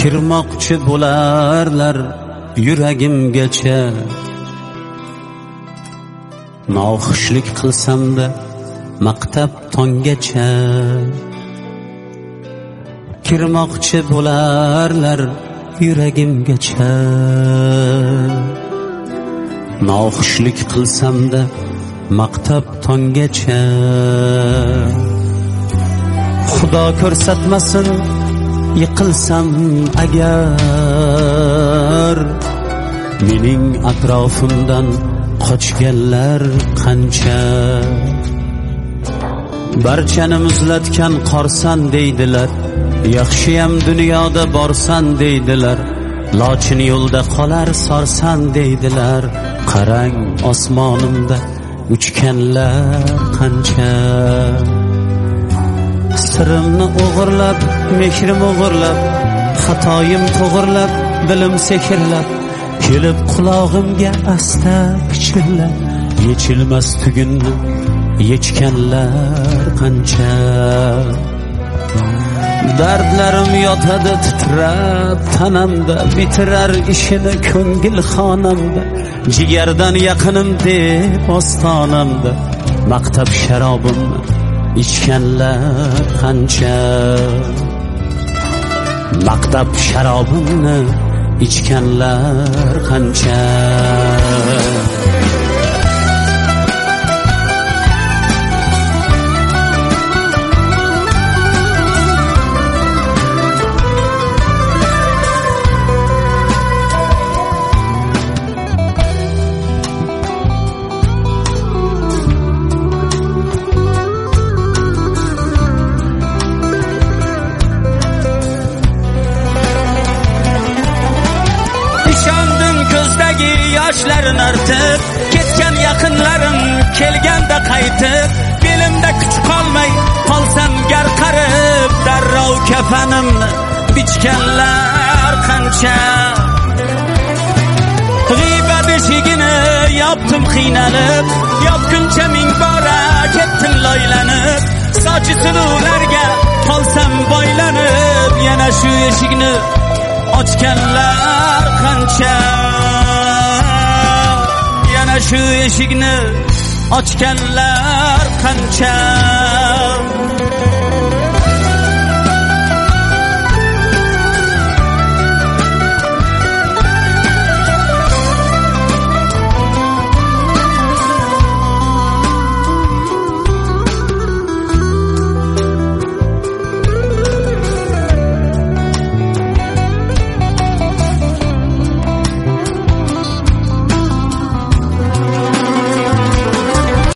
kirmoqchi bo'larlar yuragimgacha. Noxushlik qilsam-da maqtab tonggacha. Kirmoqchi bo'larlar yuragimgacha. Noxushlik qilsam-da maqtab tonggacha. Xudo ko'rsatmasin yiqilsam agar, mening atrofimdan qochganlar qancha. Barchani muzlatgan qorsan deydilar, yaxshiyam dunyoda borsan deydilar. Lochin yo'lda qolar sorsan deydilar. Qarang osmonimda uchganlar qancha. Sirimni o'g'irlab, mehrim o'g'irlab, xatoyim to'g'irlab, dilim sekinlab, kelib qulog'imga asta pichirlab, yechilmas tugunni yechganlar qancha. Dardlarim yotadi titrab tanamda, bitirar ishini ko'ngil xonamda. Jigardan yaqinim deb ostonamda, maqtab sharobimni ichganlar qancha. Maqtab sharobimni ichganlar qancha. Yoshlarni artib ketgan yaqinlarim kelganda qaytib, belimda kuch qolmay qolsam garqarib, darrov kafanimni bichganlar qancha. G'iybat eshigini yopdim qiynalib, yopguncha ming bora ketdim loylanib. Sochi suluvlarga qolsam boylanib, yana shu eshikni ochganlar qancha. Shu eshikni ochganlar qancha.